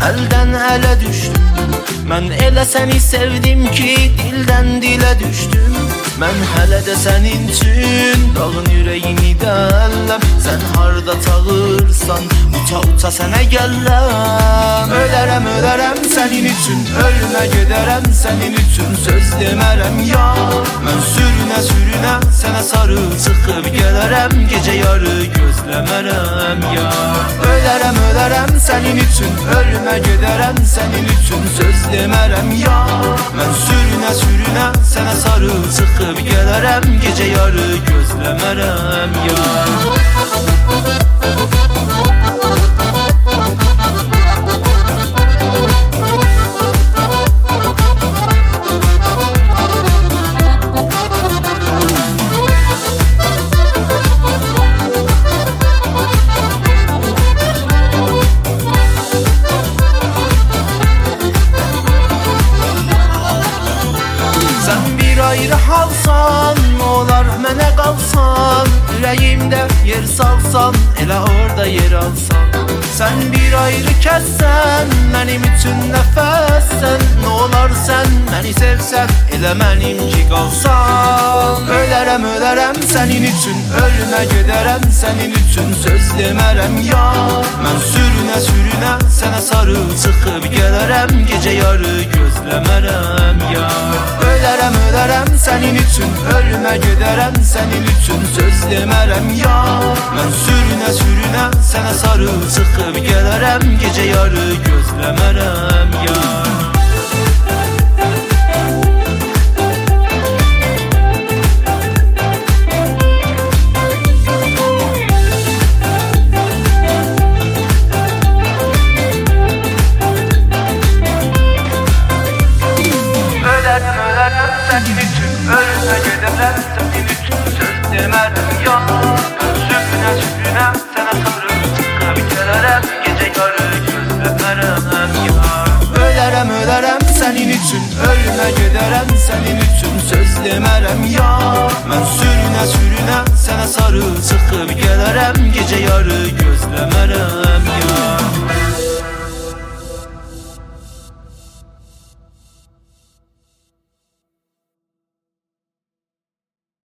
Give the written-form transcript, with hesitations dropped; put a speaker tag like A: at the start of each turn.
A: əldən ələ düşdüm. Mən elə səni sevdim ki, dildən dilə düşdüm. Mən hələ də sənin üçün dağın ürəyini dəlləm. Sən harda çağırsan, uça-uça sənə gəlləm. Ölərəm, ölərəm sənin üçün, ölümə gedərəm sənin üçün. Söz demərəm ya, mən sürünə-sürünə sənə sarı çıxıb gələrəm. Gecə yarı gözləmərəm ya. Ölərəm, ölərəm sənin üçün, ölümə gedərəm sənin üçün. Söz demərəm ya, mən sürünə-sürünə sənə sarı çıxıb gələrəm. Gecə yarı gözləmərəm ya. Ayrı halsan, olar mənə qalsan. Ürəyimdə yer salsan, elə orada yer alsan. Sən bir ayrı kəssən, mənim üçün nəfəssən. Nə olar sən məni sevsən, elə mənimki qalsan. Ölərəm, ölərəm sənin üçün, ölümə gedərəm sənin üçün. Söz demərəm ya, mən sürünə-sürünə sənə sarı çıxıb gələrəm. Gecə yarı gözləmərəm ya. Ölərəm, ölərəm sənin üçün, ölümə gedərəm sənin üçün. Söz demərəm ya, mən sürünə-sürünə sənə sarı çıxıb gələrəm. Gecə yarı gözləmərəm ya. Ölərəm, ölərəm sənin üçün, ölümə gedərəm sənin üçün. Söz demərəm ya, mən sürünə-sürünə sənə sarı çıxıb gələrəm. Gecə yarı gözləmərəm ya. Ölərəm, ölərəm sənin üçün, ölümə gedərəm sənin üçün. Söz demərəm ya, mən sürünə-sürünə sənə sarı çıxıb gələrəm. Gecə yarı gözləmərəm ya.